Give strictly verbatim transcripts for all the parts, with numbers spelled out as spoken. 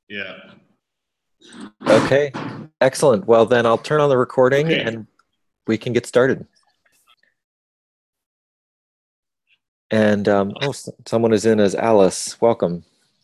Yeah. Okay, excellent. Well, then I'll turn on the recording Okay. and we can get started. And um, oh, someone is in as Alice. Welcome.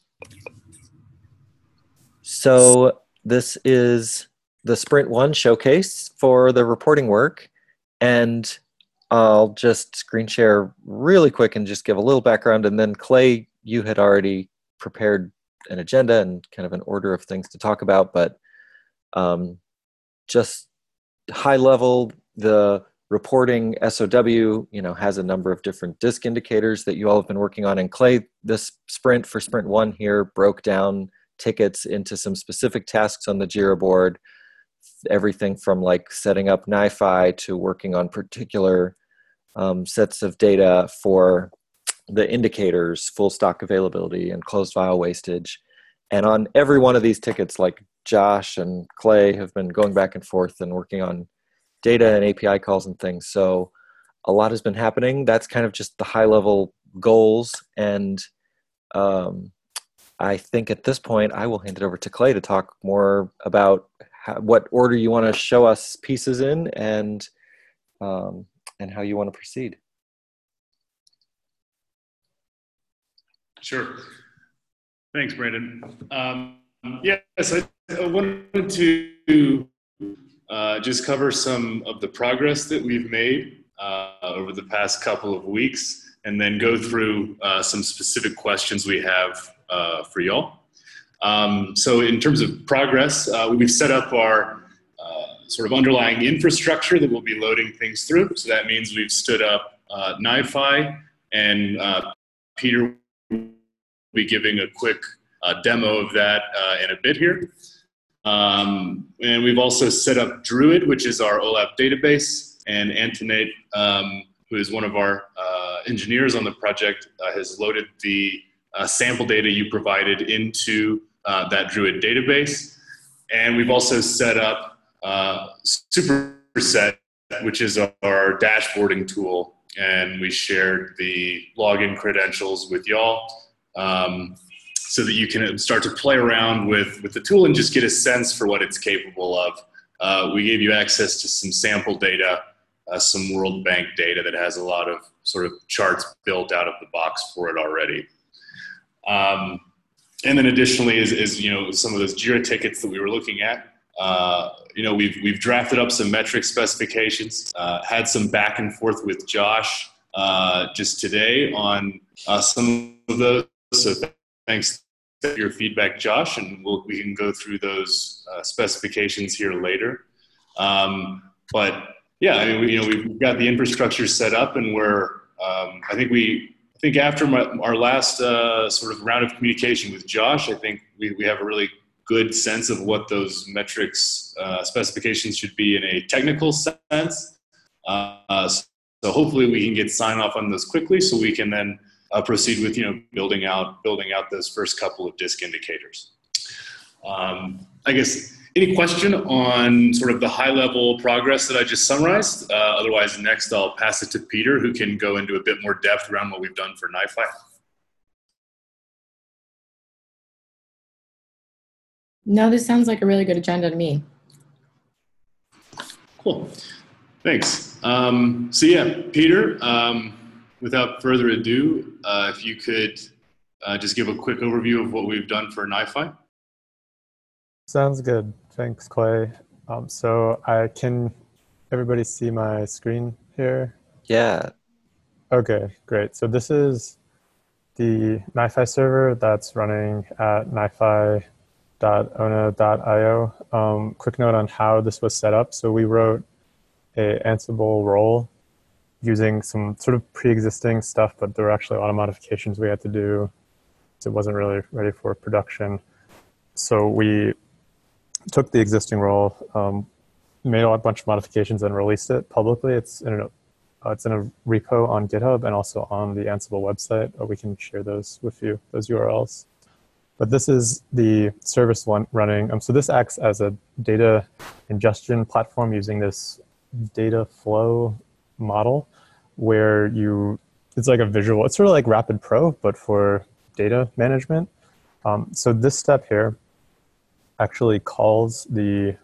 So this is the Sprint One showcase for the reporting work, and I'll just screen share really quick and just give a little background, and then Clay, you had already prepared an agenda and kind of an order of things to talk about, but um, just high level, the reporting S O W, you know, has a number of different disk indicators that you all have been working on. And Clay, this sprint for Sprint One here broke down tickets into some specific tasks on the Jira board, everything from like setting up NiFi to working on particular um, sets of data for the indicators, full stock availability and closed file wastage. And on every one of these tickets, like Josh and Clay have been going back and forth and working on data and A P I calls and things. So a lot has been happening. That's kind of just the high level goals. And um, I think at this point, I will hand it over to Clay to talk more about how, what order you want to show us pieces in and um, and how you want to proceed. Sure. Thanks, Brandon. Um, yes, I, I wanted to uh, just cover some of the progress that we've made uh, over the past couple of weeks, and then go through uh, some specific questions we have uh, for y'all. Um, so in terms of progress, uh, we've set up our uh, sort of underlying infrastructure that we'll be loading things through. So that means we've stood up uh, NiFi, and uh, Peter will be giving a quick uh, demo of that uh, in a bit here. Um, and we've also set up Druid, which is our OLAP database, and Antoinette, um, who is one of our uh, engineers on the project, uh, has loaded the uh, sample data you provided into uh, that Druid database. And we've also set up uh, Superset, which is our dashboarding tool, and we shared the login credentials with y'all um, so that you can start to play around with, with the tool and just get a sense for what it's capable of. Uh, we gave you access to some sample data, uh, some World Bank data that has a lot of sort of charts built out of the box for it already. Um, and then additionally is, is, you know, some of those Jira tickets that we were looking at. Uh, you know, we've, we've drafted up some metric specifications, uh, had some back and forth with Josh uh, just today on uh, some of those. So thanks for your feedback, Josh, and we'll, we can go through those uh, specifications here later. Um, but yeah, I mean, we, you know, we've got the infrastructure set up, and we're, um, I think we, I think after my, our last uh, sort of round of communication with Josh, I think we, we have a really good sense of what those metrics uh, specifications should be in a technical sense. Uh, so hopefully we can get sign off on those quickly, so we can then uh, proceed with, you know, building out building out those first couple of disk indicators. Um, I guess any question on sort of the high level progress that I just summarized? Uh, otherwise, next I'll pass it to Peter, who can go into a bit more depth around what we've done for NiFi. No, this sounds like a really good agenda to me. Cool. Thanks. Um, so yeah, Peter, um, without further ado, uh, if you could uh, just give a quick overview of what we've done for NiFi. Sounds good. Thanks, Clay. Um, so I can everybody see my screen here? Yeah. Okay, great. So this is the NiFi server that's running at nifi dot ona dot i o. Um, quick note on how this was set up. So we wrote a Ansible role using some sort of pre-existing stuff, but there were actually a lot of modifications we had to do. So it wasn't really ready for production. So we took the existing role, um, made a bunch of modifications and released it publicly. It's in a, uh, it's in a repo on GitHub and also on the Ansible website. Or we can share those with you, those U R Ls. But this is the service one running. Um, so this acts as a data ingestion platform using this data flow model where you, it's like a visual, it's sort of like Rapid Pro, but for data management. Um, so this step here actually calls the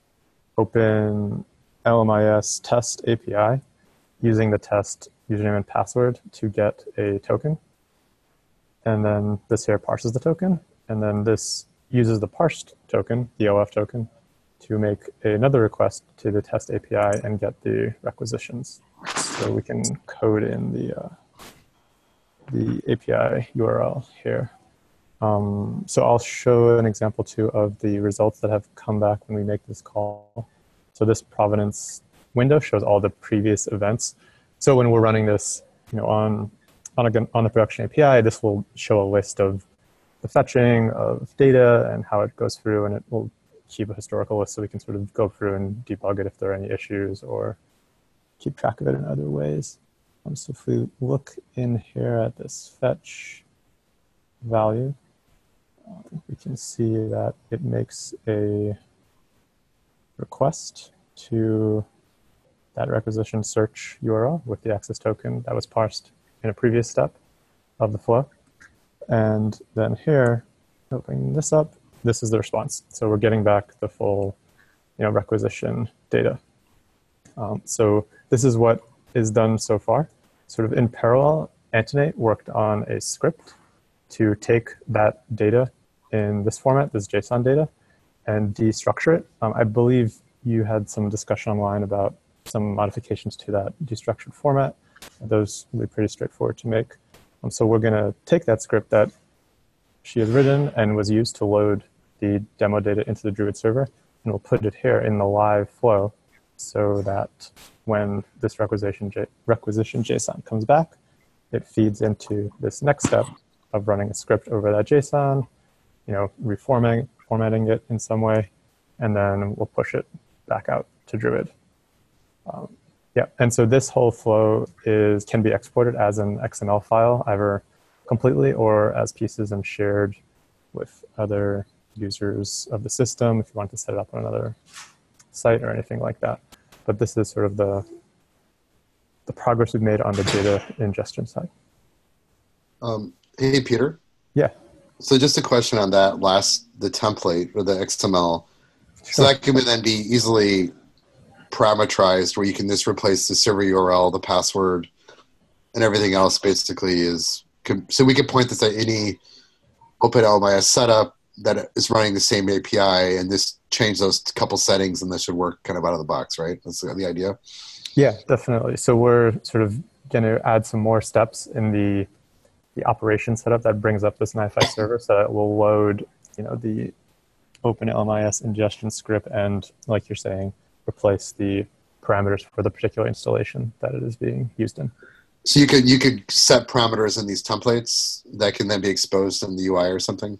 Open L M I S test A P I using the test username and password to get a token. And then this here parses the token. And then this uses the parsed token, the O F token, to make another request to the test A P I and get the requisitions. So we can code in the, uh, the A P I U R L here. Um, so I'll show an example too of the results that have come back when we make this call. So this provenance window shows all the previous events. So when we're running this, you know, on on a on the production A P I, this will show a list of the fetching of data and how it goes through, and it will keep a historical list so we can sort of go through and debug it if there are any issues or keep track of it in other ways. Um, so if we look in here at this fetch value, uh, we can see that it makes a request to that requisition search U R L with the access token that was parsed in a previous step of the flow. And then here, opening this up, this is the response. So we're getting back the full, you know, requisition data. Um, so this is what is done so far. Sort of in parallel, Antonate worked on a script to take that data in this format, this JSON data, and destructure it. Um, I believe you had some discussion online about some modifications to that destructured format. Those will be pretty straightforward to make. Um, so we're going to take that script that she has written and was used to load the demo data into the Druid server, and we'll put it here in the live flow so that when this requisition, J requisition JSON comes back, it feeds into this next step of running a script over that JSON, you know, reformatting formatting it in some way, and then we'll push it back out to Druid. Um, yeah, and so this whole flow is can be exported as an X M L file, either completely or as pieces and shared with other users of the system if you want to set it up on another site or anything like that. But this is sort of the, the progress we've made on the data ingestion side. Um, hey, Peter. Yeah. So just a question on that last, the template or the X M L. Sure. So that can then be easily parameterized where you can just replace the server U R L, the password, and everything else basically is, so we could point this at any Open L M I S setup that is running the same A P I and just change those couple settings and this should work kind of out of the box, right? That's the idea? Yeah, definitely. So we're sort of going to add some more steps in the the operation setup that brings up this NiFi server so that it will load, you know, the Open L M I S ingestion script and, like you're saying, replace the parameters for the particular installation that it is being used in. So you could you could set parameters in these templates that can then be exposed in the U I or something?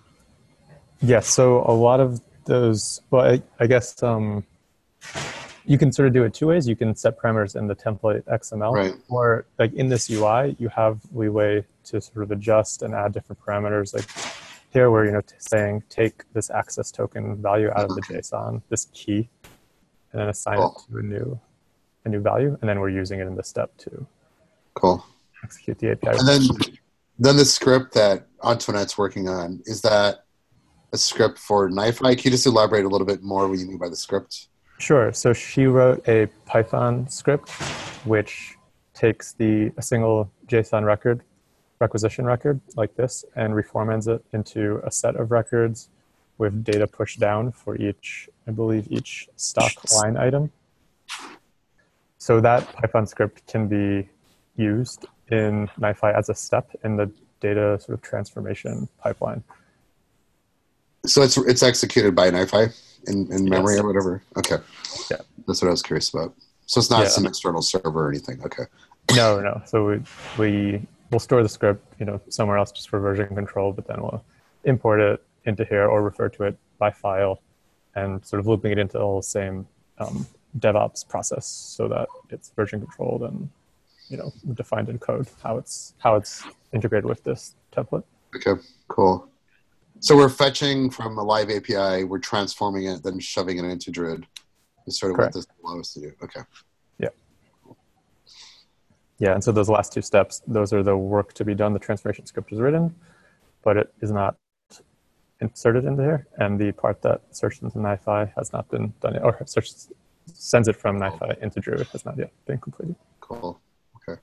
Yes, so a lot of those, well, I, I guess um, you can sort of do it two ways. You can set parameters in the template X M L, right. Or like in this U I, you have leeway to sort of adjust and add different parameters. Like here, we're you know saying take this access token value out of the JSON, this key, and then assign cool. it to a new a new value, and then we're using it in this step to cool. execute the A P I. And then, then the script that Antonette's working on, is that a script for NiFi? Can you just elaborate a little bit more what you mean by the script? Sure. So she wrote a Python script which takes the a single JSON record, requisition record like this, and reformats it into a set of records with data pushed down for each, I believe, each stock line item. So that Python script can be used in NiFi as a step in the data sort of transformation pipeline. So it's it's executed by NiFi in, in memory yes. or whatever? Okay. Yeah. That's what I was curious about. So it's not yeah. some external server or anything. Okay. No, no. So we, we will store the script, you know, somewhere else just for version control, but then we'll import it into here or refer to it by file and sort of looping it into the same um, DevOps process so that it's version controlled and, you know, defined in code how it's how it's integrated with this template. Okay, cool. So we're fetching from a live A P I, we're transforming it, then shoving it into Druid. Is sort of Correct. what this allows us to do. Okay. Yeah. Yeah, and so those last two steps, those are the work to be done. The transformation script is written, but it is not inserted into here, and the part that searched into NiFi has not been done yet, or search sends it from NiFi into Druid has not yet been completed. Cool. Okay.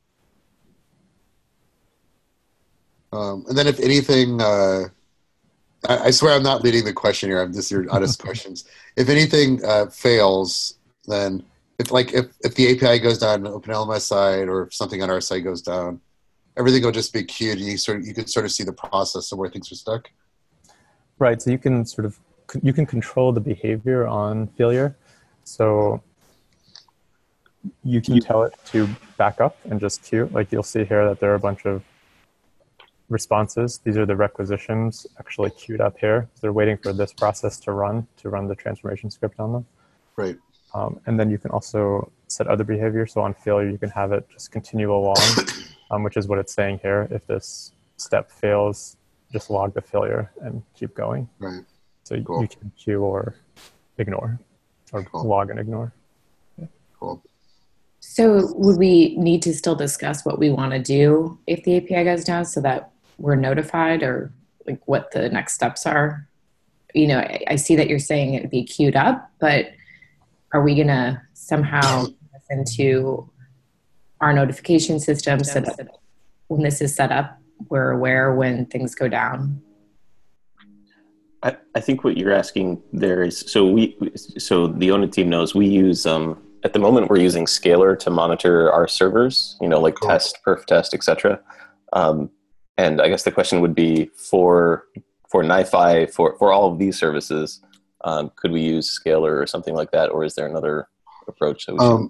Um, and then if anything, uh, I, I swear I'm not leading the question here. I'm just your honest questions. If anything uh, fails, then if like if, if the A P I goes down on OpenLMS side, or if something on our side goes down, everything will just be queued, and you sort of you can sort of see the process of where things are stuck. Right. So you can sort of you can control the behavior on failure. So you can tell it to back up and just queue. Like you'll see here that there are a bunch of responses. These are the requisitions actually queued up here. They're waiting for this process to run, to run the transformation script on them. Right. Um, and then you can also set other behavior. So on failure, you can have it just continue along, um, which is what it's saying here. If this step fails, just log the failure and keep going. Right. So Cool. you can queue or ignore, or Cool. log and ignore. Cool. So would we need to still discuss what we want to do if the A P I goes down so that we're notified, or like what the next steps are? You know, I, I see that you're saying it'd be queued up, but are we going to somehow listen to our notification system so that when this is set up, we're aware when things go down? I, I think what you're asking there is, so we, so the O N A team knows we use, um, at the moment we're using Scalar to monitor our servers, you know, like Cool. test, perf test, et cetera. Um, and I guess the question would be for, for NiFi, for, for all of these services, um, could we use Scalar or something like that? Or is there another approach that we should? Um,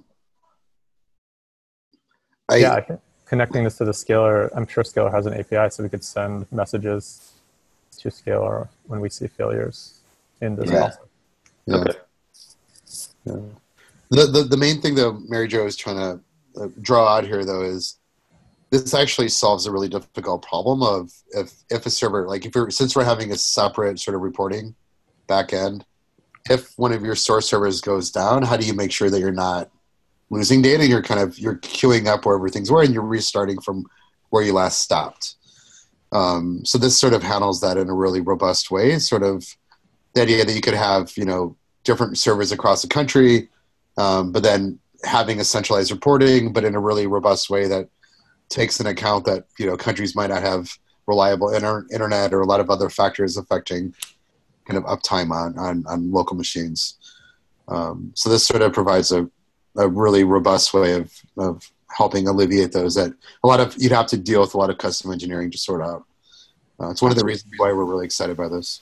I, Yeah, I think connecting this to the Scalar, I'm sure Scalar has an A P I, so we could send messages to Scalar when we see failures in this Yeah. also. yeah. Okay. Yeah. The, the the main thing though, Mary Jo is trying to uh, draw out here though is this actually solves a really difficult problem of if if a server, like if you're, since we're having a separate sort of reporting backend, if one of your source servers goes down, how do you make sure that you're not losing data? You're kind of you're queuing up wherever things were, and you're restarting from where you last stopped. Um, so this sort of handles that in a really robust way. Sort of the idea that you could have, you know, different servers across the country, um, but then having a centralized reporting, but in a really robust way that takes into account that, you know, countries might not have reliable inter- internet or a lot of other factors affecting kind of uptime on on, on local machines. Um, so this sort of provides a, a really robust way of, of helping alleviate those that a lot of, you'd have to deal with a lot of custom engineering to sort out. Uh, it's one of the reasons why we're really excited by this.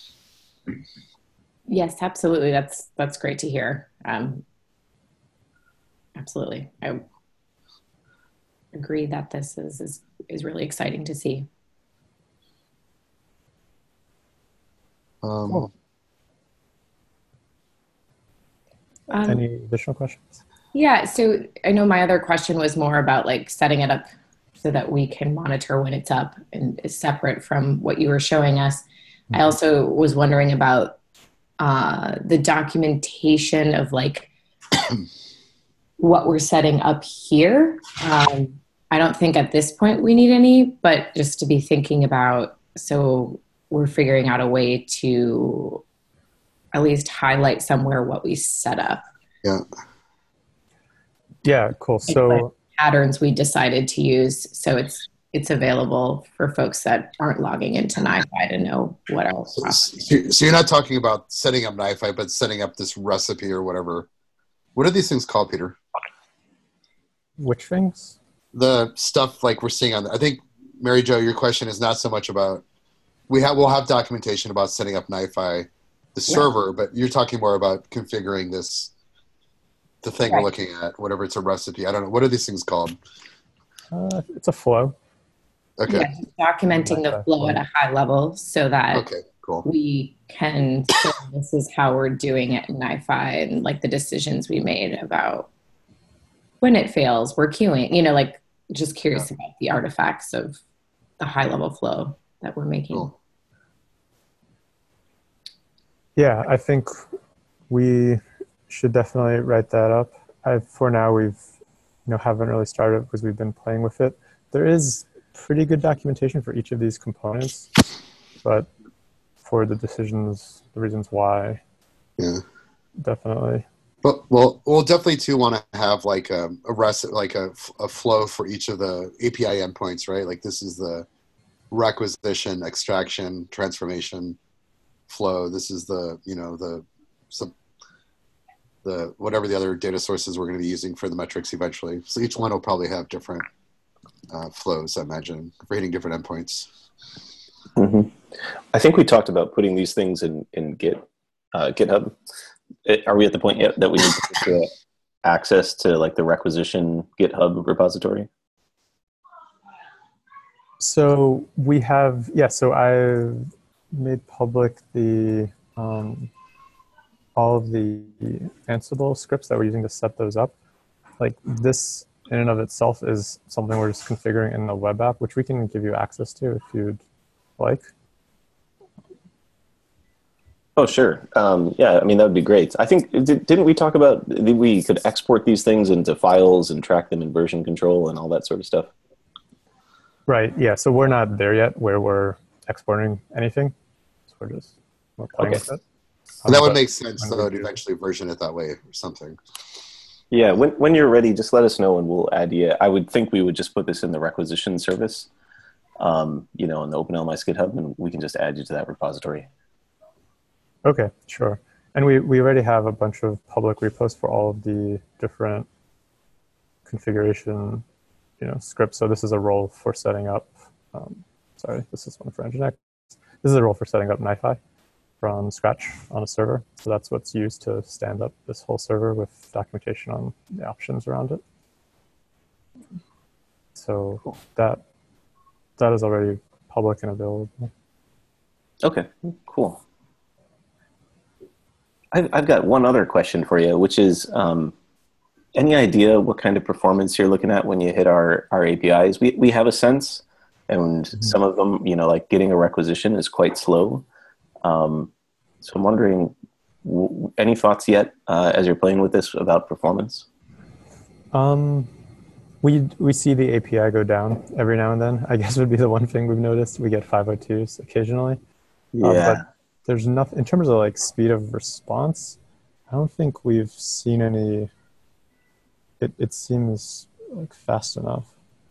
Yes, absolutely. That's that's great to hear. Um, absolutely. I agree that this is, is, is really exciting to see. Um, Cool. Um, Any additional questions? Yeah, so I know my other question was more about like setting it up so that we can monitor when it's up and is separate from what you were showing us. I also was wondering about uh, the documentation of like what we're setting up here. Um, I don't think at this point we need any, but just to be thinking about, so we're figuring out a way to at least highlight somewhere what we set up. yeah. Yeah, cool. So Patterns we decided to use, so it's it's available for folks that aren't logging into NiFi to know what else. So, so you're not talking about setting up NiFi, but setting up this recipe or whatever. What are these things called, Peter? which things? The stuff like we're seeing on, I think, Mary Jo, your question is not so much about, we have, we'll have documentation about setting up NiFi, the Yeah. server, but you're talking more about configuring this, the thing Right. we're looking at, whatever it's a recipe. I don't know. What are these things called? Uh, it's a flow. Okay. Yeah, just documenting the flow at a high level so that Okay, cool. we can say this is how we're doing it in NiFi, and like the decisions we made about when it fails, we're queuing, you know, like just curious about the artifacts of the high level flow that we're making. Cool. Yeah, I think we should definitely write that up. I, for now, we've you know haven't really started because we've been playing with it. There is pretty good documentation for each of these components, but for the decisions, the reasons why. Yeah. Definitely. But well, we'll definitely too want to have like a, a rest, like a, a flow for each of the A P I endpoints, right? Like this is the requisition, extraction, transformation flow. This is the, you know, the some the whatever the other data sources we're going to be using for the metrics eventually. So each one will probably have different uh, flows, I imagine, for hitting different endpoints. Mm-hmm. I think we talked about putting these things in in Git, uh, GitHub. It, are we at the point yet that we need to get access to like the requisition GitHub repository? So we have, yeah, so I've made public the um, all of the Ansible scripts that we're using to set those up. Like this in and of itself is something we're just configuring in the web app, which we can give you access to if you'd like. Oh, sure. Um, yeah, I mean, that would be great. I think, did, didn't we talk about that we could export these things into files and track them in version control and all that sort of stuff? Right, yeah, so we're not there yet where we're exporting anything. So we're just we're playing Okay. with it. And that Um, would but make sense, when though, we to do- eventually version it that way or something. Yeah, when, when you're ready, just let us know and we'll add you. I would think we would just put this in the requisition service, um, you know, in the OpenLMIS GitHub, and we can just add you to that repository. Okay, sure. And we, we already have a bunch of public repos for all of the different configuration, you know, scripts. So this is a role for setting up, um, sorry, this is one for Nginx. This is a role for setting up NiFi from scratch on a server. So that's what's used to stand up this whole server with documentation on the options around it. So Cool. that that is already public and available. Okay, cool. I've, I've got one other question for you, which is, um, any idea what kind of performance you're looking at when you hit our, our A P Is? We, we have a sense, and Mm-hmm. some of them, you know, like getting a requisition is quite slow. Um, so I'm wondering, w- any thoughts yet uh, as you're playing with this about performance? Um, we we see the A P I go down every now and then. I guess would be the one thing we've noticed. We get five oh twos occasionally. Uh, but there's nothing in terms of like speed of response. I don't think we've seen any. It it seems like fast enough.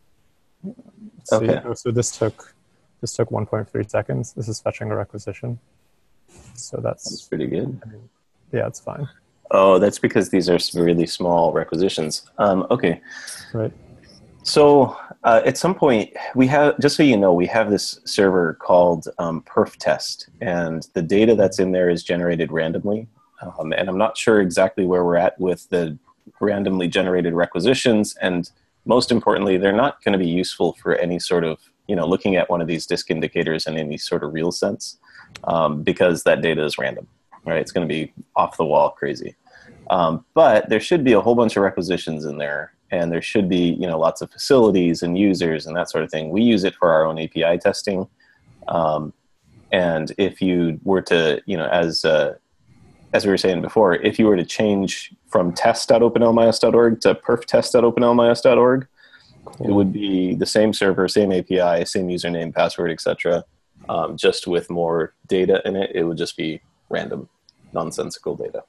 Let's see. Okay. Oh, so this took this took one point three seconds. This is fetching a requisition. So that's, That's pretty good. I mean, yeah, it's fine. Oh, that's because these are really small requisitions. Um, okay. Right. So uh, at some point, we have, just so you know, we have this server called um, perf test, and the data that's in there is generated randomly. Um, and I'm not sure exactly where we're at with the randomly generated requisitions. And most importantly, they're not going to be useful for any sort of, you know, looking at one of these disk indicators in any sort of real sense, um, because that data is random, right? It's going to be off the wall crazy. Um, but there should be a whole bunch of requisitions in there, and there should be, you know, lots of facilities and users and that sort of thing. We use it for our own A P I testing. Um, and if you were to, you know, as uh, as we were saying before, if you were to change from test dot open L M I S dot org to perf test dot open L M I S dot org, Cool. it would be the same server, same A P I, same username, password, et cetera, um, just with more data in it. It would just be random, nonsensical data.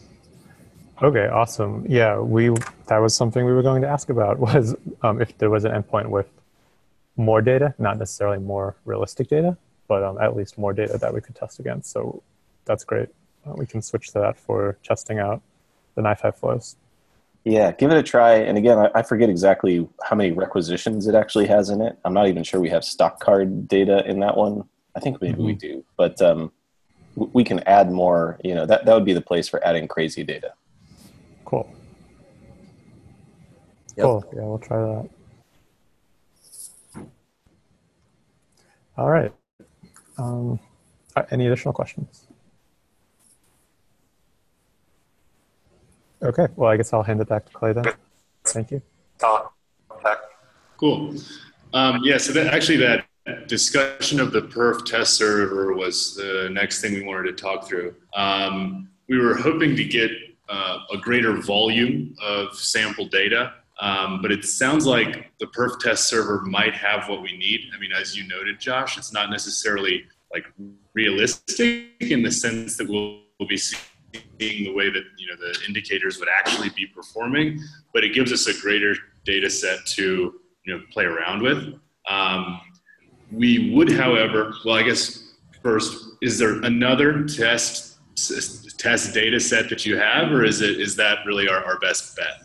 Okay, awesome. Yeah, we that was something we were going to ask about, was um, if there was an endpoint with more data, not necessarily more realistic data, but um, at least more data that we could test against. So that's great. Uh, we can switch to that for testing out the NiFi flows. Yeah, give it a try. And again, I, I forget exactly how many requisitions it actually has in it. I'm not even sure we have stock card data in that one. I think maybe Mm-hmm. we do, but um, w- we can add more. You know, that, that would be the place for adding crazy data. Cool. Yep. Cool. Yeah, we'll try that. All right. Um, uh, any additional questions? Okay. Well, I guess I'll hand it back to Clay then. Thank you. Cool. Um, yeah, so that actually that discussion of the perf test server was the next thing we wanted to talk through. Um, we were hoping to get uh, a greater volume of sample data, um, but it sounds like the perf test server might have what we need. I mean, as you noted, Josh, it's not necessarily like realistic in the sense that we'll, we'll be seeing the way that, you know, the indicators would actually be performing, but it gives us a greater data set to, you know, play around with. Um, we would, however, well, I guess first, is there another test test data set that you have, or is it is that really our, our best bet?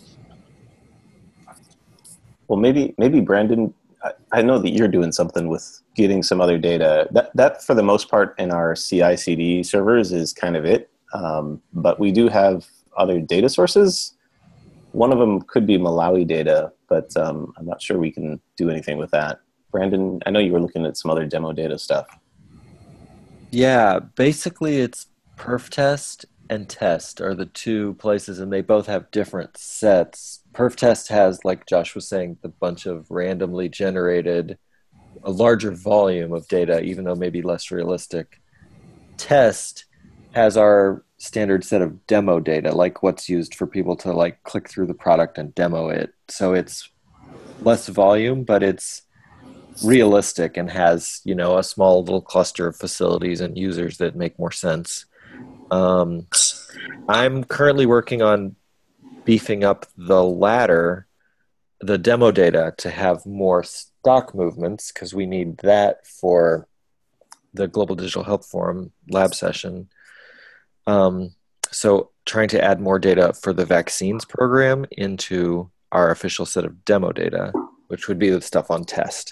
Well, maybe maybe Brandon, I, I know that you're doing something with getting some other data. That that for the most part in our C I C D servers is kind of it. Um, but we do have other data sources. One of them could be Malawi data, but um, I'm not sure we can do anything with that. Brandon, I know you were looking at some other demo data stuff. Yeah, basically it's PerfTest and Test are the two places, and they both have different sets. PerfTest has, like Josh was saying, the bunch of randomly generated, a larger volume of data, even though maybe less realistic. Test has our standard set of demo data, like what's used for people to like click through the product and demo it. So it's less volume, but it's realistic and has, you know, a small little cluster of facilities and users that make more sense. Um, I'm currently working on beefing up the latter, the demo data, to have more stock movements, because we need that for the Global Digital Health Forum lab session. Um, so trying to add more data for the vaccines program into our official set of demo data, which would be the stuff on Test.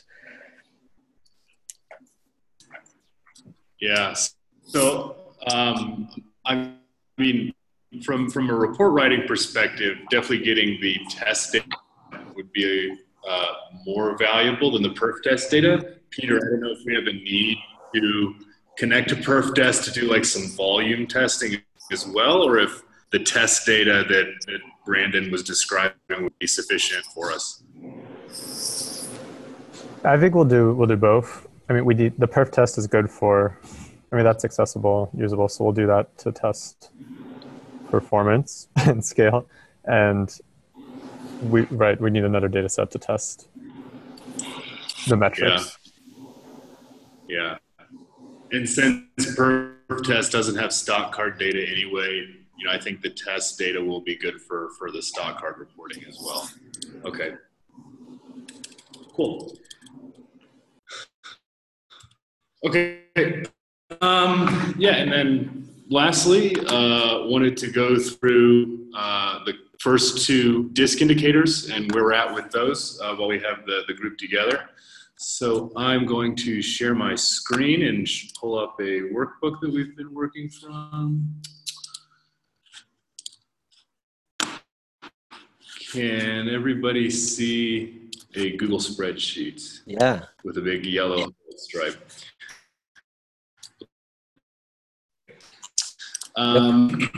Yeah. So, um, I mean, from from a report writing perspective, definitely getting the test data would be uh, more valuable than the perf test data. Peter, I don't know if we have a need to connect to perf test to do like some volume testing as well, or if the test data that, that Brandon was describing would be sufficient for us. I think we'll do we'll do both. I mean, we do, the perf test is good for, I mean, that's accessible, usable, so we'll do that to test performance and scale. And we, right, we need another data set to test the metrics. Yeah. Yeah. And since perf test doesn't have stock card data anyway, you know, I think the test data will be good for, for the stock card reporting as well. Okay. Cool. Okay. Um, yeah, and then lastly, uh, wanted to go through uh, the first two DISC indicators and where we're at with those uh, while we have the, the group together. So I'm going to share my screen and pull up a workbook that we've been working from. Can everybody see a Google spreadsheet? Yeah. With a big yellow stripe. Um,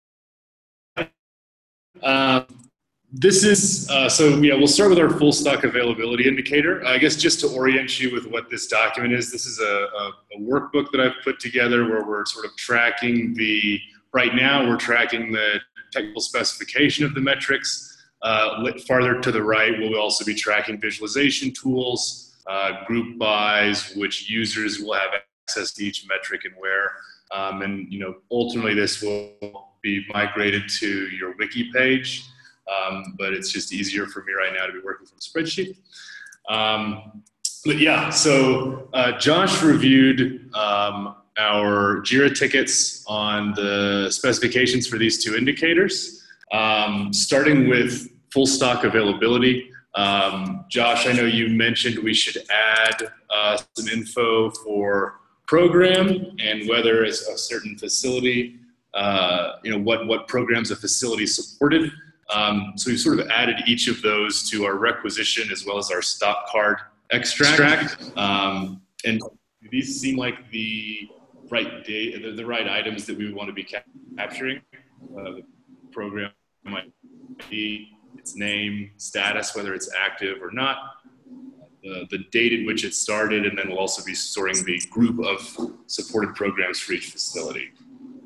uh, this is, uh, so yeah, we'll start with our full stock availability indicator. I guess just to orient you with what this document is, this is a, a, a workbook that I've put together where we're sort of tracking the, right now we're tracking the technical specification of the metrics. Uh, farther to the right, we'll also be tracking visualization tools, uh, group buys, which users will have access to each metric and where. Um, and, you know, ultimately this will be migrated to your wiki page, um, but it's just easier for me right now to be working from spreadsheet. Um, but yeah, so uh, Josh reviewed um, our JIRA tickets on the specifications for these two indicators, um, starting with full stock availability. Um, Josh, I know you mentioned we should add uh, some info for program and whether it's a certain facility, uh, you know, what, what programs a facility supported. Um, so we've sort of added each of those to our requisition as well as our stock card extract. Um, and these seem like the right data, the, the right items that we would want to be cap capturing. Uh, the program might be its name, status, whether it's active or not, the, the date at which it started, and then we'll also be storing the group of supported programs for each facility.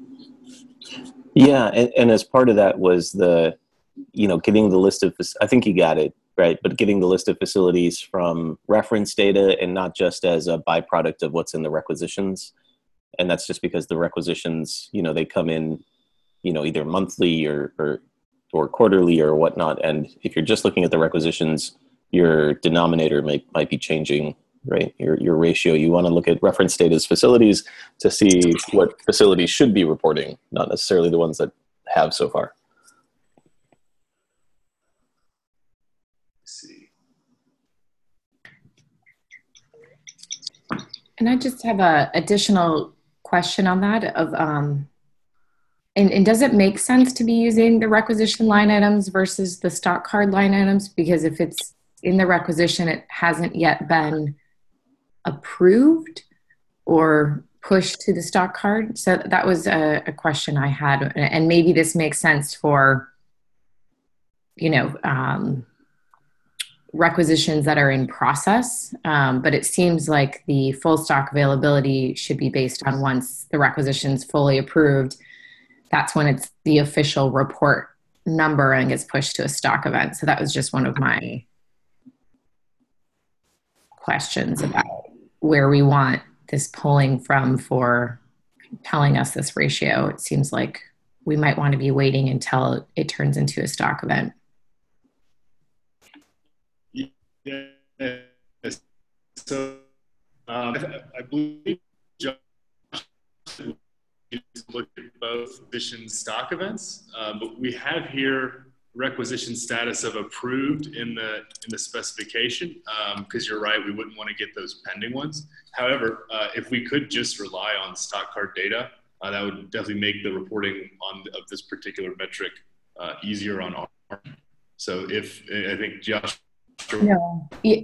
Yeah, and, and as part of that was the, you know, getting the list of, I think you got it, right? But getting the list of facilities from reference data and not just as a byproduct of what's in the requisitions. and that's just because the requisitions, you know, they come in, you know, either monthly or or or quarterly or whatnot. And if you're just looking at the requisitions, your denominator may, might be changing, right? Your your ratio. You want to look at reference data's facilities to see what facilities should be reporting, not necessarily the ones that have so far. Let's see. And I just have a additional question on that of, um, and, and does it make sense to be using the requisition line items versus the stock card line items? Because if it's in the requisition, it hasn't yet been approved or pushed to the stock card. So that was a, a question I had. And maybe this makes sense for, you know, um, requisitions that are in process, um, but it seems like the full stock availability should be based on once the requisition's fully approved. That's when it's the official report number and gets pushed to a stock event. So that was just one of my questions about where we want this pulling from for telling us this ratio. It seems like we might want to be waiting until it turns into a stock event. Yes. So um, I, I believe Josh looked at both requisition stock events, uh, but we have here requisition status of approved in the in the specification, because um, you're right, we wouldn't want to get those pending ones. However, uh, if we could just rely on stock card data, uh, that would definitely make the reporting on of this particular metric uh, easier on our. So if I think Josh. No. Yeah.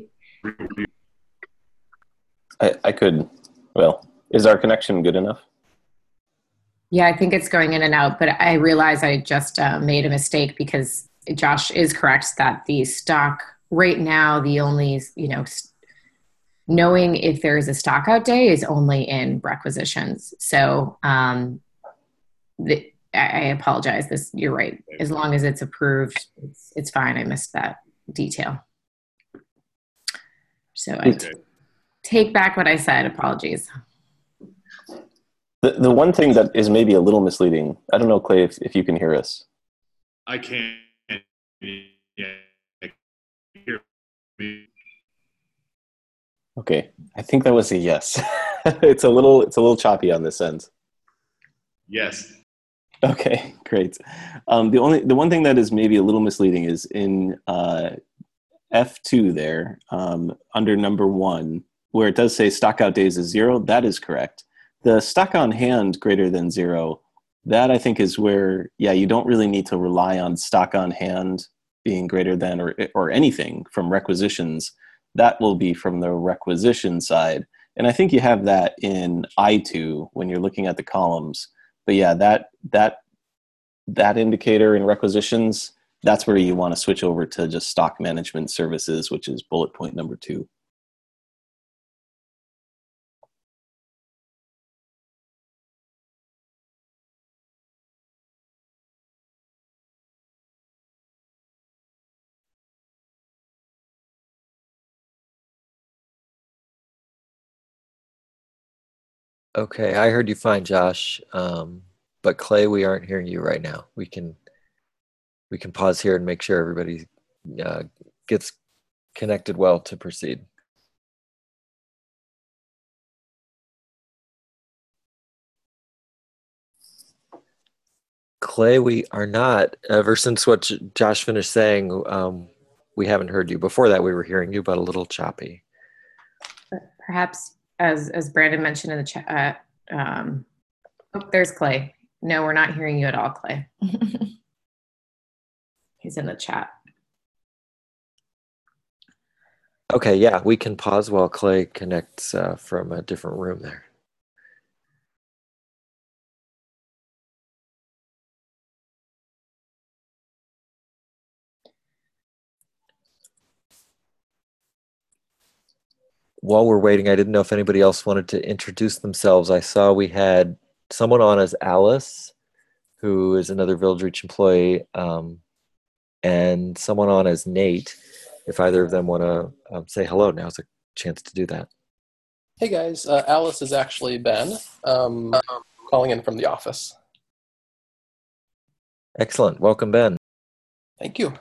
I, I could, well, is our connection good enough? Yeah, I think it's going in and out, but I realize I just uh, made a mistake because Josh is correct that the stock right now, the only, you know, knowing if there is a stock out day is only in requisitions. So um, the, I apologize. This, you're right. As long as it's approved, it's, it's fine. I missed that detail. So I Okay. take back what I said. Apologies. The, the one thing that is maybe a little misleading, I don't know, Clay, if, if you can hear us. I can't yeah, hear me. Okay, I think that was a yes. it's a little it's a little choppy on this end. Yes. Okay, great. Um, the only the one thing that is maybe a little misleading is in uh, F two there, um, under number one, where it does say stock out days is zero. That is correct. The stock on hand greater than zero, that I think is where, yeah, you don't really need to rely on stock on hand being greater than or or anything from requisitions. That will be from the requisition side. And I think you have that in I two when you're looking at the columns. But yeah, that that that indicator in requisitions, that's where you want to switch over to just stock management services, which is bullet point number two. Okay, I heard you fine, Josh. Um, but Clay, we aren't hearing you right now. We can we can pause here and make sure everybody uh, gets connected well to proceed. Clay, we are not. Ever since what J- Josh finished saying, um, we haven't heard you. Before that, we were hearing you, but a little choppy. Perhaps, as as Brandon mentioned in the chat, uh, um, oh, there's Clay. No, we're not hearing you at all, Clay. He's in the chat. Okay, yeah, we can pause while Clay connects uh, from a different room there. While we're waiting, I didn't know if anybody else wanted to introduce themselves. I saw we had someone on as Alice, who is another Village Reach employee, um, and someone on as Nate. If either of them want to um, say hello, now's a chance to do that. Hey guys, uh, Alice is actually Ben, um, calling in from the office. Excellent. Welcome, Ben. Thank you.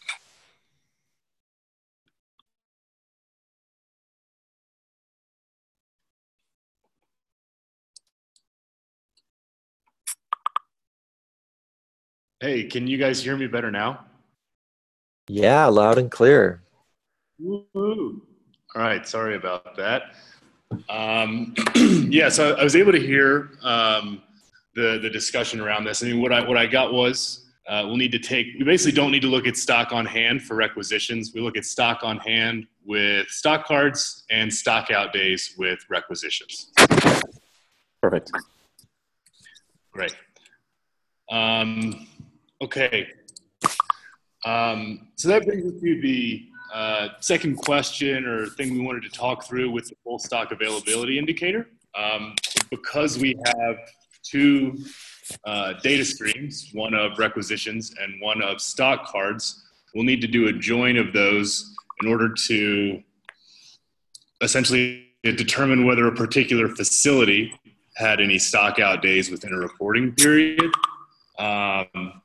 Hey, can you guys hear me better now? Yeah, loud and clear. Woo-hoo. All right, sorry about that. Um, yeah, so I was able to hear um, the the discussion around this. I mean, what I what I got was uh, we'll need to take. We basically don't need to look at stock on hand for requisitions. We look at stock on hand with stock cards and stock out days with requisitions. Perfect. Great. Um, okay. Um, so that brings us to the uh, second question or thing we wanted to talk through with the full stock availability indicator. Um, because we have two uh, data streams, one of requisitions and one of stock cards, we'll need to do a join of those in order to essentially determine whether a particular facility had any stock out days within a reporting period. Um,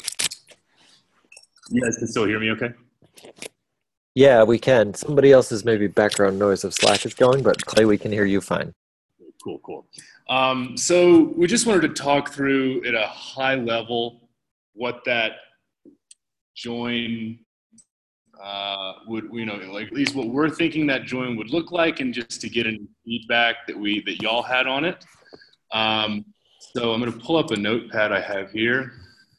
you guys can still hear me okay? Yeah, we can. Somebody else's maybe background noise of Slack is going, but Clay, we can hear you fine. Cool, cool. Um, so we just wanted to talk through at a high level what that join uh, would, you know, like at least what we're thinking that join would look like, and just to get any feedback that we that y'all had on it. Um, so I'm going to pull up a notepad I have here,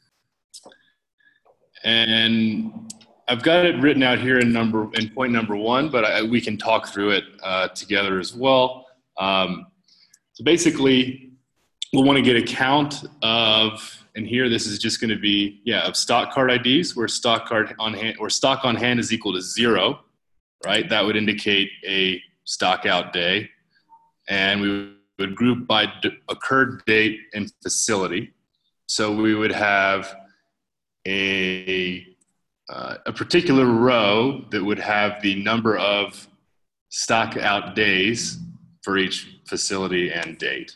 and I've got it written out here in number in point number one, but I, we can talk through it uh, together as well. Um, so basically, we'll want to get a count of, and here this is just going to be, yeah, of stock card I Ds, where stock card on hand or stock on hand is equal to zero, right? That would indicate a stock out day, and we would group by d- occurred date and facility. So we would have a Uh, a particular row that would have the number of stock out days for each facility and date.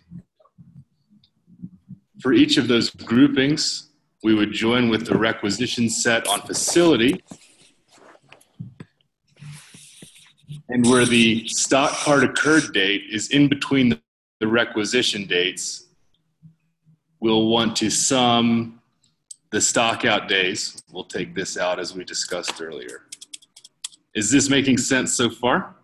For each of those groupings, we would join with the requisition set on facility, and where the stock card occurred date is in between the, the requisition dates, we'll want to sum the stock out days. We'll take this out as we discussed earlier. Is this making sense so far?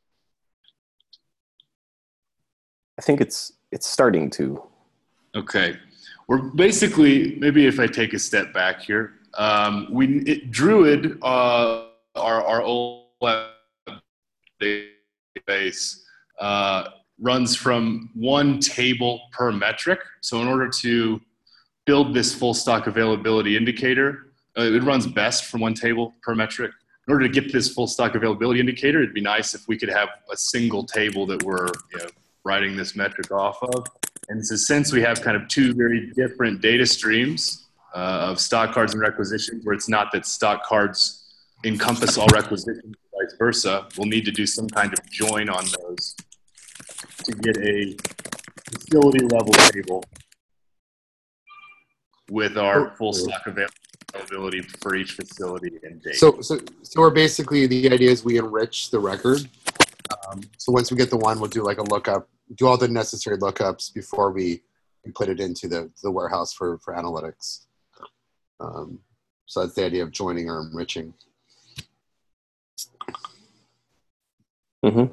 I think it's it's starting to. Okay. We're basically, maybe if I take a step back here, um, we it, Druid, uh, our, our old database, uh, runs from one table per metric. So in order to build this full stock availability indicator, uh, it runs best from one table per metric. In order to get this full stock availability indicator, it'd be nice if we could have a single table that we're, you know, writing this metric off of. And so since we have kind of two very different data streams uh, of stock cards and requisitions, where it's not that stock cards encompass all requisitions, vice versa, we'll need to do some kind of join on those to get a facility level table with our full stock availability for each facility and date. So, so, so we're basically, the idea is we enrich the record. Um, so once we get the one, we'll do like a lookup, do all the necessary lookups before we put it into the, the warehouse for, for analytics. Um, so that's the idea of joining or enriching. Mm-hmm.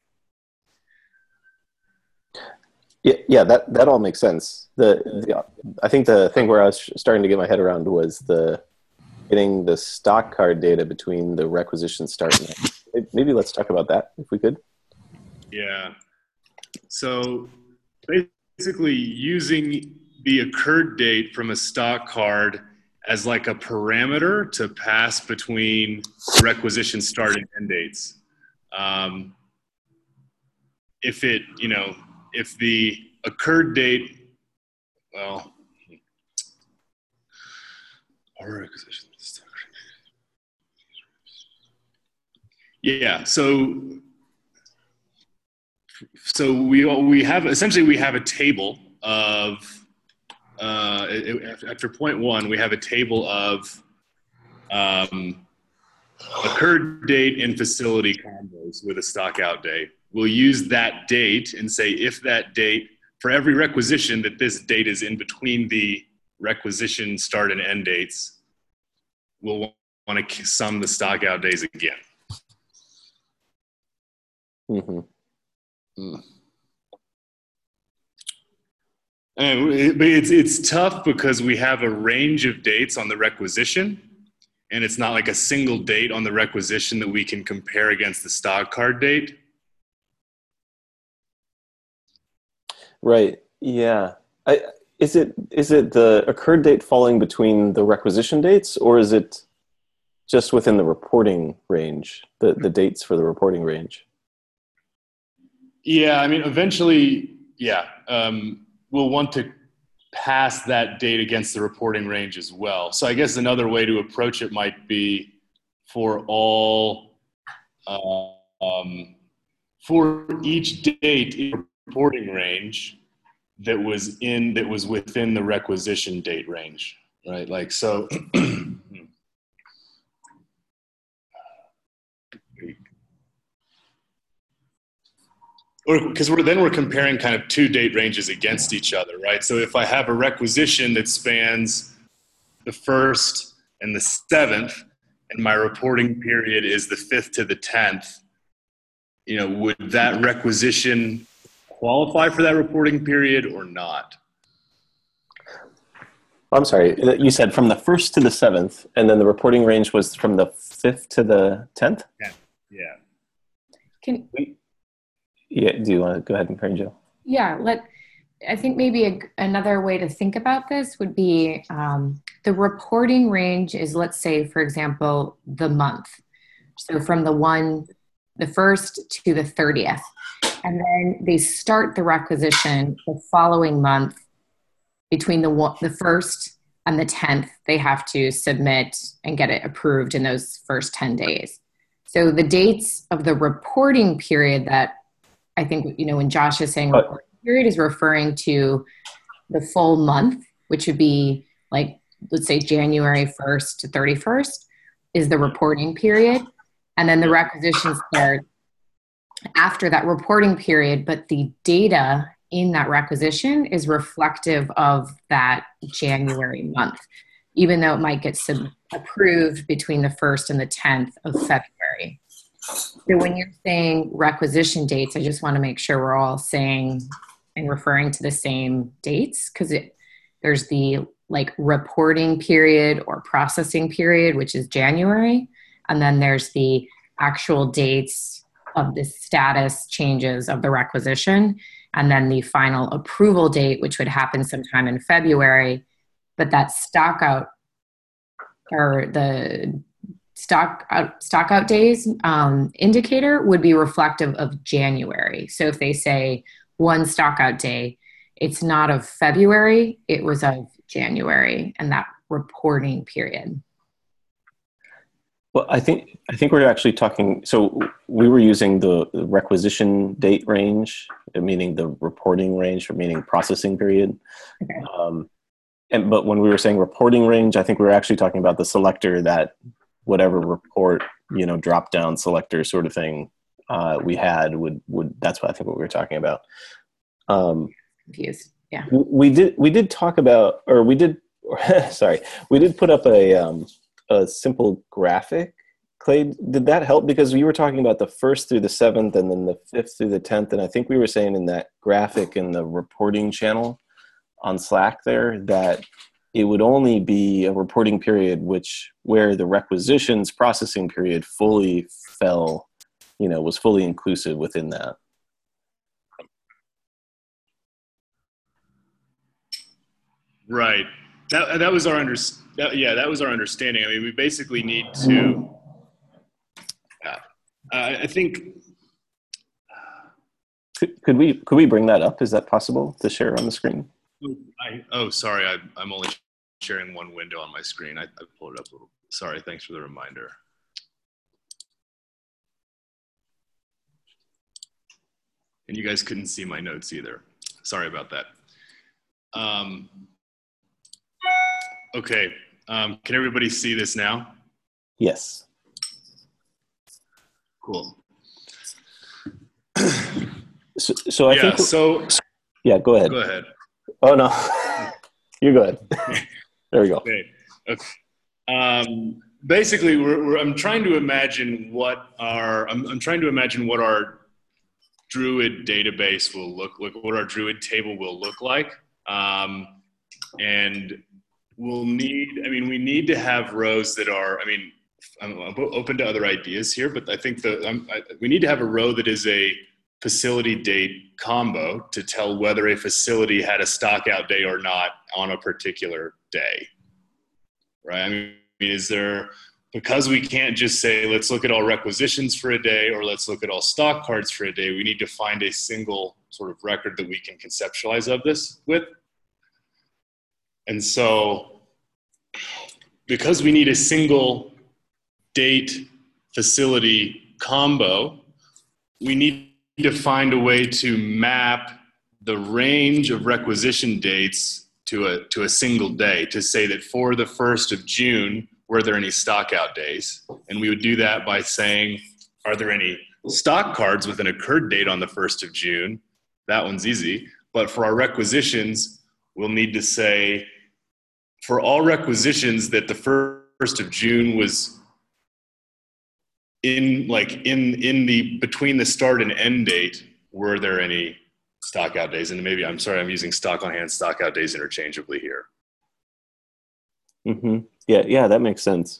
Yeah, yeah, that, that all makes sense. The, the I think the thing where I was starting to get my head around was the getting the stock card data between the requisition start and end. Maybe let's talk about that if we could. Yeah. So basically using the occurred date from a stock card as like a parameter to pass between requisition start and end dates. Um, if it, you know, if the occurred date, well, yeah, so so we we have essentially we have a table of uh, after point one we have a table of um, occurred date and facility combos with a stock out day. We'll use that date and say if that date, for every requisition, that this date is in between the requisition start and end dates, we'll want to sum the stock out days again. Mm-hmm. Mm. And it, but it's, it's tough because we have a range of dates on the requisition, and it's not like a single date on the requisition that we can compare against the stock card date. Right. Yeah. I, is it is it the occurred date falling between the requisition dates, or is it just within the reporting range, the, the dates for the reporting range? Yeah, I mean, eventually, yeah, um, we'll want to pass that date against the reporting range as well. So I guess another way to approach it might be for all, uh, um, for each date in the reporting range that was in, that was within the requisition date range, right? Like, so, or because we're then we're comparing kind of two date ranges against each other, right? So if I have a requisition that spans the first and the seventh, and my reporting period is the fifth to the tenth, you know, would that requisition qualify for that reporting period or not? I'm sorry, you said from the first to the seventh, and then the reporting range was from the fifth to the tenth? Yeah. Yeah. Can Yeah, do you want to go ahead and frame, Jill? Yeah, let. I think maybe a, another way to think about this would be um, the reporting range is, let's say, for example, the month. So from the one, the first to the thirtieth, and then they start the requisition the following month. Between the one, the first and the tenth, they have to submit and get it approved in those first ten days. So the dates of the reporting period that I think, you know, when Josh is saying reporting period is referring to the full month, which would be like, let's say January first to thirty-first is the reporting period. And then the requisitions start after that reporting period, but the data in that requisition is reflective of that January month, even though it might get sub- approved between the first and the tenth of February. So when you're saying requisition dates, I just want to make sure we're all saying and referring to the same dates, because it there's the like reporting period or processing period, which is January, and then there's the actual dates of the status changes of the requisition, and then the final approval date, which would happen sometime in February. But that stock out or the stock out, stock out days um, indicator would be reflective of January. So if they say one stock out day, it's not of February, it was of January and that reporting period. Well, I think I think we're actually talking. So we were using the requisition date range, meaning the reporting range, or meaning processing period. Okay. Um, and but when we were saying reporting range, I think we were actually talking about the selector that whatever report, you know, drop down selector sort of thing uh, we had would would. That's what I think what we were talking about. Um, Confused. Yeah. We did we did talk about, or we did. sorry, we did put up a. Um, a simple graphic. Clay, did that help? Because you were talking about the first through the seventh and then the fifth through the tenth. And I think we were saying in that graphic in the reporting channel on Slack there that it would only be a reporting period which where the requisitions processing period fully fell, you know, was fully inclusive within that. Right. That, that was our under, that, yeah, that was our understanding. I mean, we basically need to, uh, I think. Could, could we could we bring that up? Is that possible to share on the screen? I, oh, sorry. I, I'm only sharing one window on my screen. I, I pulled it up a little. Sorry. Thanks for the reminder. And you guys couldn't see my notes either. Sorry about that. Um, okay, um, can everybody see this now? Yes. Cool. So, so I yeah, think. So. Yeah, go ahead. Go ahead. Oh no, you're good. There we go. Okay. Okay. Um, basically, we're, we're, I'm trying to imagine what our I'm, I'm trying to imagine what our Druid database will look like, what our Druid table will look like, um, and we'll need. I mean, we need to have rows that are. I mean, I'm open to other ideas here, but I think that I, we need to have a row that is a facility date combo to tell whether a facility had a stock out day or not on a particular day, right? I mean, is there, because we can't just say, let's look at all requisitions for a day or let's look at all stock cards for a day, we need to find a single sort of record that we can conceptualize of this with. And so, because we need a single date facility combo, we need to find a way to map the range of requisition dates to a to a single day, to say that for the first of June, were there any stock out days? And we would do that by saying, are there any stock cards with an occurred date on the first of June? That one's easy. But for our requisitions, we'll need to say, for all requisitions that the first of June was in like in in the between the start and end date, were there any stock out days? And maybe, I'm sorry, I'm using stock on hand, stock out days interchangeably here. Mm-hmm. Yeah, yeah, that makes sense.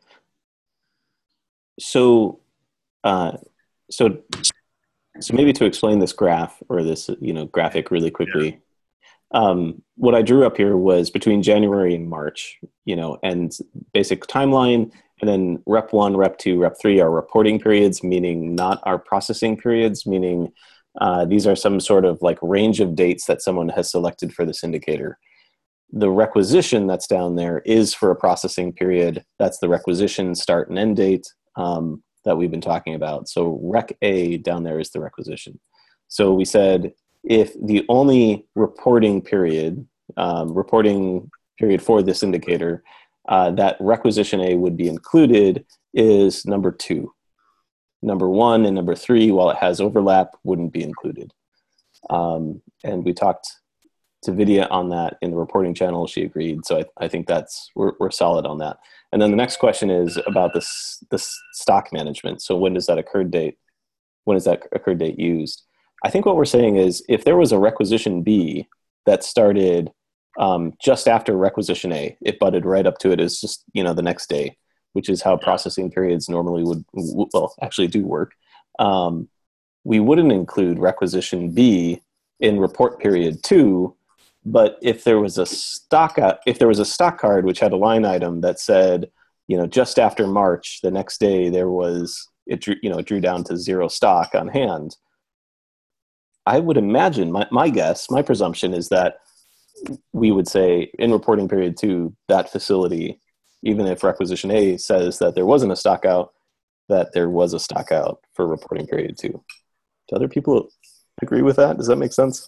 So, uh, so, so maybe to explain this graph or this, you know, graphic really quickly. Yeah. Um, what I drew up here was between January and March, you know, and basic timeline. And then rep one, rep two, rep three are reporting periods, meaning not our processing periods, meaning uh, these are some sort of like range of dates that someone has selected for this indicator. The requisition that's down there is for a processing period. That's the requisition start and end date um, that we've been talking about. So rec A down there is the requisition. So we said if the only reporting period, um, reporting period for this indicator Uh, that requisition A would be included is number two. Number one and number three, while it has overlap, wouldn't be included. Um, and we talked to Vidya on that in the reporting channel. She agreed. So I, I think that's, we're, we're solid on that. And then the next question is about this, this stock management. So when does that occurred date, when is that occurred date used? I think what we're saying is if there was a requisition B that started Um, just after requisition A, it butted right up to it as just, you know, the next day, which is how processing periods normally would, well, actually do work. Um, we wouldn't include requisition B in report period two, but if there was a stock, if there was a stock card which had a line item that said, you know, just after March, the next day there was, it drew, you know, it drew down to zero stock on hand. I would imagine, my, my guess, my presumption is that we would say in reporting period two, that facility, even if requisition A says that there wasn't a stock out, that there was a stock out for reporting period two. Do other people agree with that? Does that make sense?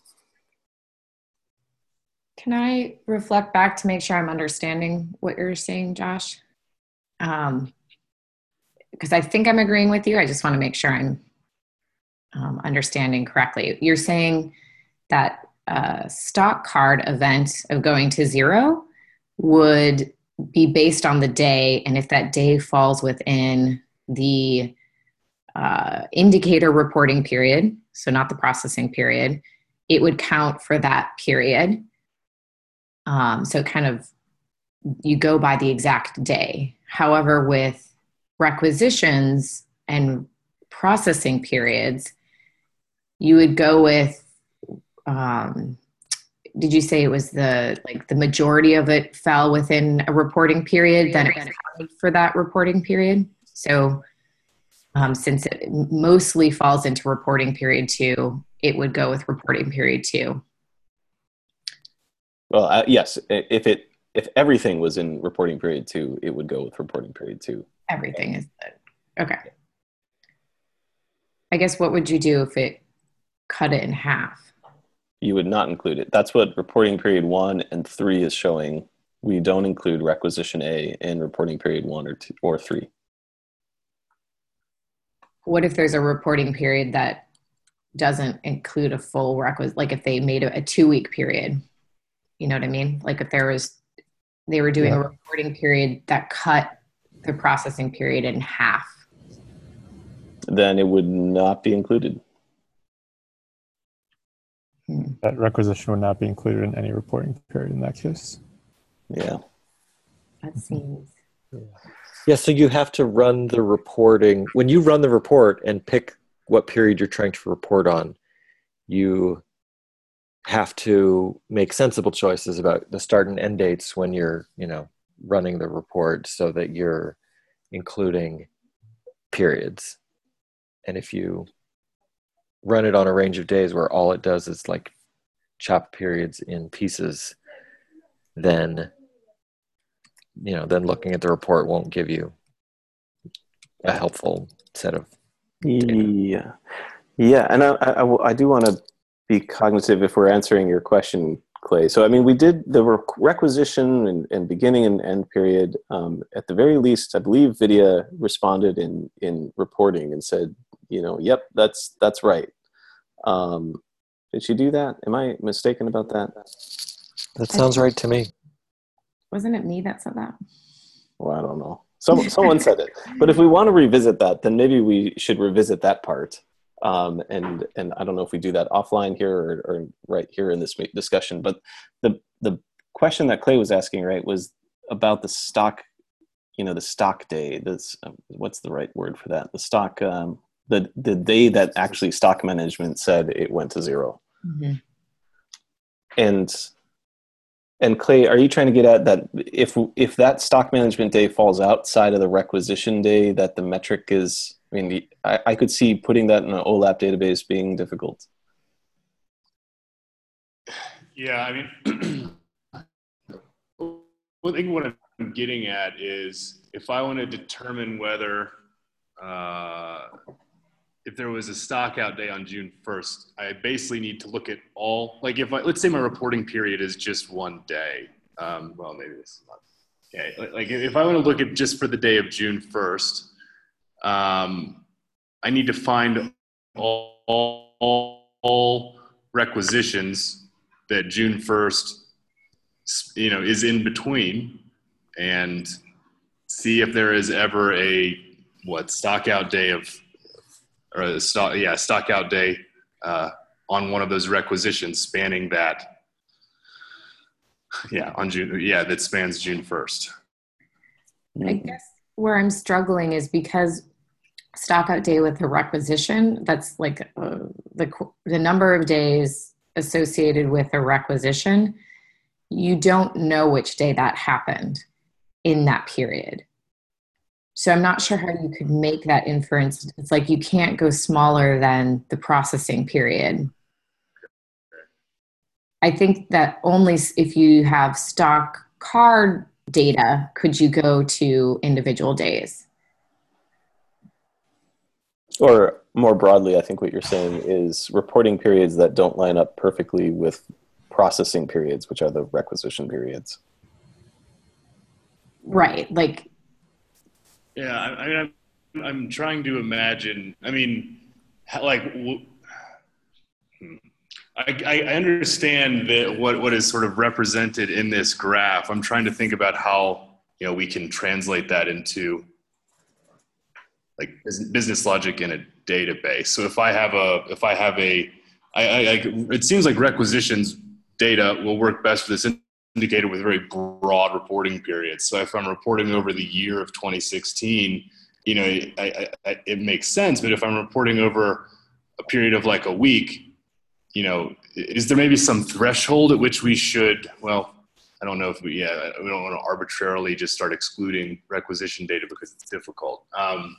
Can I reflect back to make sure I'm understanding what you're saying, Josh? Um, because I think I'm agreeing with you. I just want to make sure I'm um, understanding correctly. You're saying that a stock card event of going to zero would be based on the day, and if that day falls within the uh, indicator reporting period, so not the processing period, it would count for that period. Um, so kind of you go by the exact day. However, with requisitions and processing periods, you would go with Um, did you say it was the, like the majority of it fell within a reporting period, then it counted for that reporting period? So um, since it mostly falls into reporting period two, it would go with reporting period two. Well, uh, yes, if it, if everything was in reporting period two, it would go with reporting period two. Everything is, okay. I guess what would you do if it cut it in half. You would not include it. That's what reporting period one and three is showing. We don't include requisition A in reporting period one or two or three. What if there's a reporting period that doesn't include a full requisite, like if they made a, a two week period, you know what I mean? Like if there was, they were doing Yeah. a reporting period that cut the processing period in half. Then it would not be included. Hmm. That requisition would not be included in any reporting period in that case. Yeah. That seems, Yeah, so you have to run the reporting. When you run the report and pick what period you're trying to report on, you have to make sensible choices about the start and end dates when you're, you know, running the report so that you're including periods. And if you run it on a range of days where all it does is like chop periods in pieces, then, you know, then looking at the report won't give you a helpful set of data. Yeah. Yeah. And I, I, I do want to be cognitive if we're answering your question, Clay. So, I mean, we did the requisition and, and beginning and end period. Um, at the very least, I believe Vidya responded in, in reporting and said, you know, yep, that's, that's right. Um, did she do that? Am I mistaken about that? That sounds right to me. wasn't it me that said that? Well, I don't know. Some, someone said it. But if we want to revisit that, then maybe we should revisit that part. Um, and and I don't know if we do that offline here or, or right here in this discussion. But the the question that Clay was asking, right, was about the stock, you know, the stock day. This um, what's the right word for that? The stock, um, the the day that actually stock management said it went to zero. Mm-hmm. And and Clay, are you trying to get at that if if that stock management day falls outside of the requisition day, that the metric is? I mean, the, I, I could see putting that in an O LAP database being difficult. Yeah, I mean, I think what I'm getting at is if I want to determine whether uh, if there was a stock out day on June first, I basically need to look at all, like if I, let's say my reporting period is just one day. Um, well, maybe this is not, okay. Like, like if I want to look at just for the day of June first, um, I need to find all, all, all requisitions that June first, you know, is in between, and see if there is ever a, what, stock out day of, or a stock, yeah, stock out day uh, on one of those requisitions spanning that, yeah, on June, yeah, that spans June first. I guess where I'm struggling is because stock out day with a requisition, that's like uh, the the number of days associated with a requisition, you don't know which day that happened in that period. So I'm not sure how you could make that inference. It's like you can't go smaller than the processing period. I think that only if you have stock card data could you go to individual days. Or more broadly, I think what you're saying is reporting periods that don't line up perfectly with processing periods, which are the requisition periods. Right. Like, yeah, I, I mean, I'm, I'm trying to imagine, I mean, like, I, I understand that what, what is sort of represented in this graph. I'm trying to think about how, you know, we can translate that into like business logic in a database. So if I have a, if I have a, I, I, I it seems like requisitions data will work best for this indicator with very broad reporting periods. So if I'm reporting over the year of twenty sixteen, you know, I, I, I, it makes sense. But if I'm reporting over a period of like a week, you know, is there maybe some threshold at which we should, well, I don't know if we, yeah, we don't want to arbitrarily just start excluding requisition data because it's difficult. Um,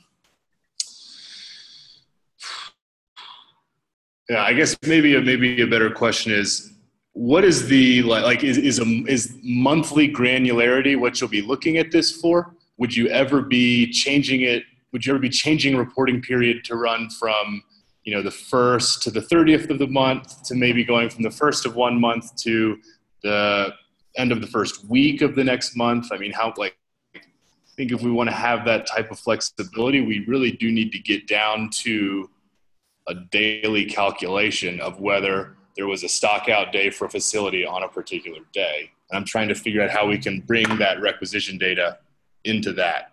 yeah, I guess maybe a, maybe a better question is, what is the, like, is, is, a, is monthly granularity what you'll be looking at this for? Would you ever be changing it? Would you ever be changing reporting period to run from, you know, the first to the thirtieth of the month, to maybe going from the first of one month to the end of the first week of the next month. I mean, how, like, I think if we want to have that type of flexibility, we really do need to get down to a daily calculation of whether there was a stock out day for a facility on a particular day. And I'm trying to figure out how we can bring that requisition data into that.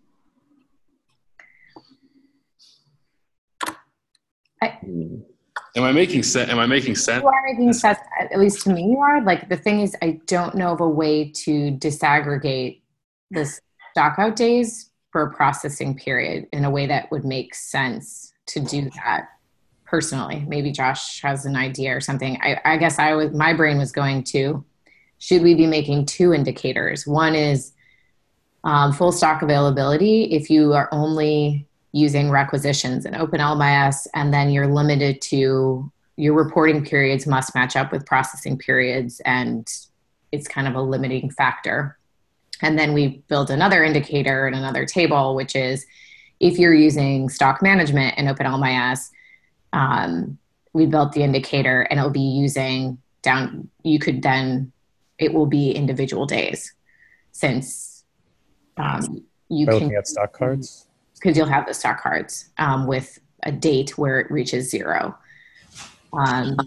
I, am I making sense? Am I making sense? You are making sense, at least to me you are. Like, the thing is, I don't know of a way to disaggregate the stock out days for a processing period in a way that would make sense to do that personally. Maybe Josh has an idea or something. I, I guess I was, my brain was going to, should we be making two indicators? One is um, full stock availability. If you are only using requisitions in OpenLMIS, and then you're limited to your reporting periods must match up with processing periods, and it's kind of a limiting factor. And then we build another indicator in another table, which is if you're using stock management in OpenLMIS, um, we built the indicator and it'll be using down, you could then, it will be individual days, since um, you By can- looking at stock cards? Because you'll have the stock cards um, with a date where it reaches zero. Um,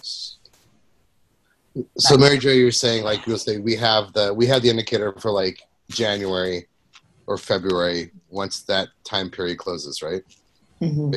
So Mary Jo, you're saying, like, you'll say we have the we have the indicator for like January or February once that time period closes, right? mhm.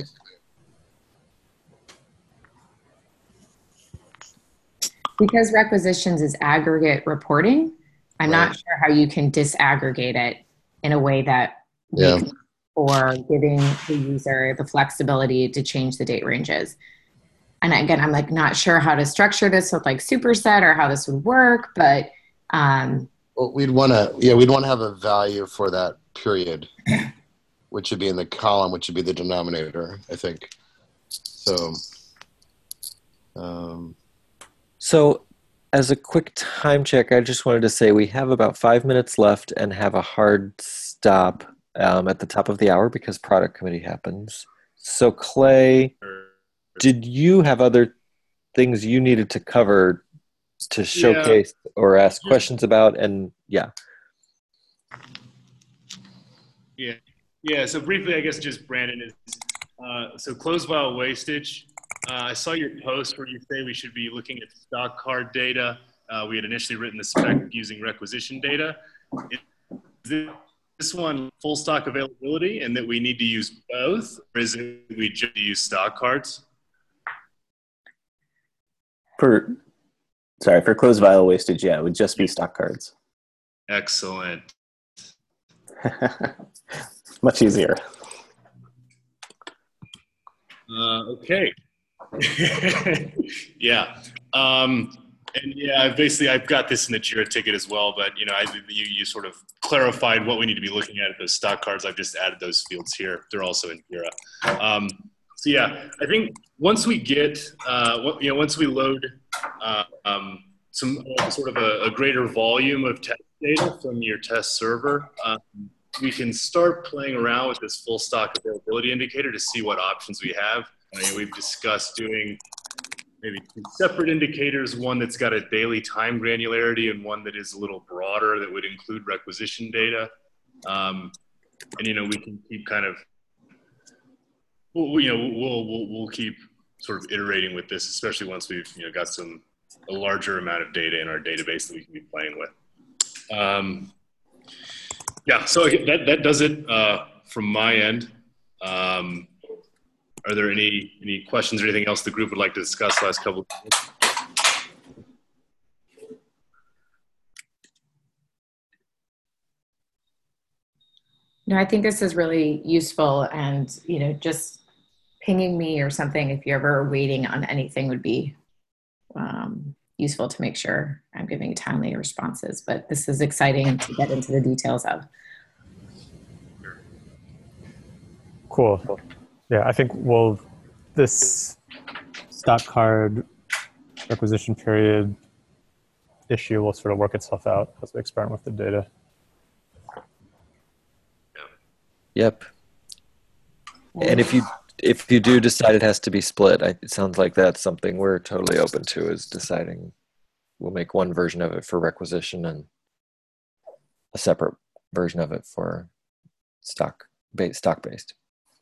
Because requisitions is aggregate reporting, I'm not Right. sure how you can disaggregate it in a way that Yeah. makes for giving the user the flexibility to change the date ranges. And again, I'm like not sure how to structure this with like superset or how this would work, but um, Well, we'd want to, yeah, we'd want to have a value for that period, which would be in the column, which would be the denominator, I think. So, um, So as a quick time check, I just wanted to say we have about five minutes left and have a hard stop um, at the top of the hour because product committee happens. So Clay, did you have other things you needed to cover to showcase or ask questions about? And yeah. Yeah. Yeah. So briefly, I guess just Brandon is, uh, so closed vial wastage. Uh, I saw your post where you say we should be looking at stock card data. Uh, we had initially written the spec using requisition data. Is this one full stock availability and that we need to use both, or is it we just use stock cards? For, sorry, for closed vial wastage, yeah, it would just be stock cards. Excellent. Much easier. Uh, okay. Yeah. Um, and yeah, I've basically, I've got this in the JIRA ticket as well, but you know, I, you, you sort of clarified what we need to be looking at at those stock cards. I've just added those fields here. They're also in JIRA. Um, so yeah, I think once we get, uh, what, you know, once we load uh, um, some uh, sort of a, a greater volume of test data from your test server, um, we can start playing around with this full stock availability indicator to see what options we have. I mean, we've discussed doing maybe two separate indicators, one that's got a daily time granularity and one that is a little broader that would include requisition data. Um, and, you know, we can keep kind of, well, you know, we'll, we'll, we'll keep sort of iterating with this, especially once we've, you know, got some, a larger amount of data in our database that we can be playing with. Um, yeah, so that, that does it uh, from my end. Um, Are there any any questions or anything else the group would like to discuss last couple of minutes? No, I think this is really useful, and you know, just pinging me or something if you're ever waiting on anything would be um, useful to make sure I'm giving timely responses. But this is exciting to get into the details of. Cool. Yeah, I think we'll, this stock card requisition period issue will sort of work itself out as we experiment with the data. Yep. And if you if you do decide it has to be split, I, it sounds like that's something we're totally open to, is deciding we'll make one version of it for requisition and a separate version of it for stock based stock based.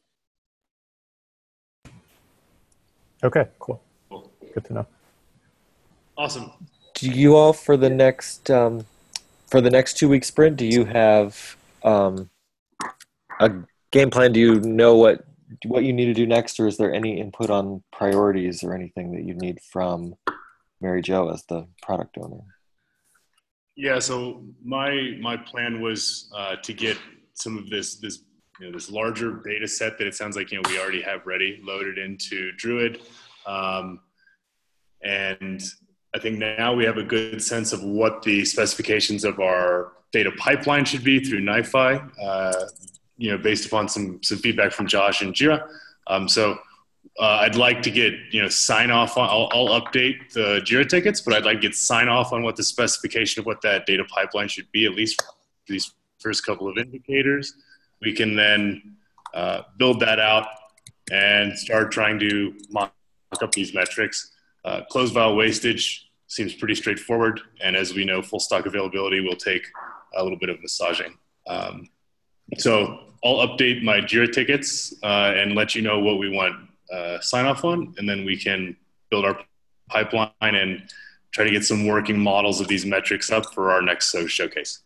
Okay, cool. Cool. Good to know. Awesome. Do you all for the next um, for the next two week sprint? Do you have um, a game plan? Do you know what what you need to do next, or is there any input on priorities or anything that you need from Mary Jo as the product owner? Yeah, so my my plan was uh, to get some of this this you know this larger data set that it sounds like you know we already have ready loaded into Druid, um, and I think now we have a good sense of what the specifications of our data pipeline should be through NiFi, uh, you know, based upon some some feedback from Josh and Jira. Um, so. Uh, I'd like to get, you know, sign off on, I'll, I'll update the Jira tickets, but I'd like to get sign off on what the specification of what that data pipeline should be, at least for these first couple of indicators. We can then uh, build that out and start trying to mock up these metrics. Uh, closed vial wastage seems pretty straightforward. And as we know, full stock availability will take a little bit of massaging. Um, so I'll update my Jira tickets uh, and let you know what we want Uh, sign off on, and then we can build our pipeline and try to get some working models of these metrics up for our next S O showcase.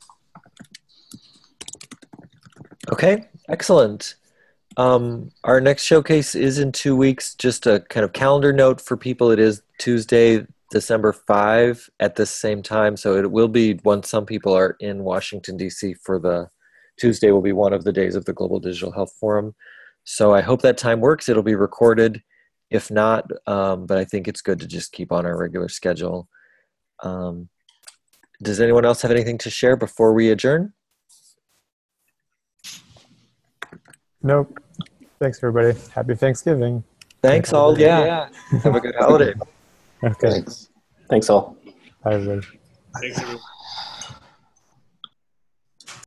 Okay, excellent. Um, our next showcase is in two weeks. Just a kind of calendar note for people. It is Tuesday, December fifth at the same time. So it will be when some people are in Washington, D C for the Tuesday will be one of the days of the Global Digital Health Forum. So I hope that time works. It'll be recorded. If not, um, but I think it's good to just keep on our regular schedule. Um, does anyone else have anything to share before we adjourn? Nope. Thanks, everybody. Happy Thanksgiving. Thanks all. Yeah. yeah. Have a good holiday. Okay. Thanks. Thanks all. Bye, everybody. Thanks, everyone.